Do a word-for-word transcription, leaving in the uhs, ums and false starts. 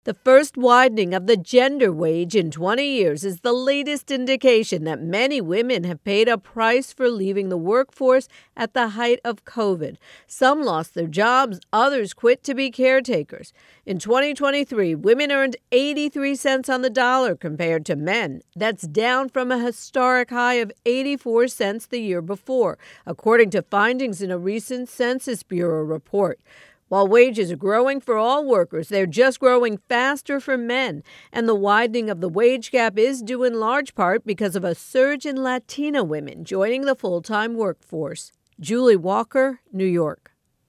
The first widening of the gender wage in twenty years is the latest indication that many women have paid a price for leaving the workforce at the height of COVID. Some lost their jobs, others quit to be caretakers. In twenty twenty-three, women earned eighty-three cents on the dollar compared to men. That's down from a historic high of eighty-four cents the year before, according to findings in a recent Census Bureau report. While wages are growing for all workers, they're just growing faster for men. And the widening of the wage gap is due in large part because of a surge in Latina women joining the full-time workforce. Julie Walker, New York.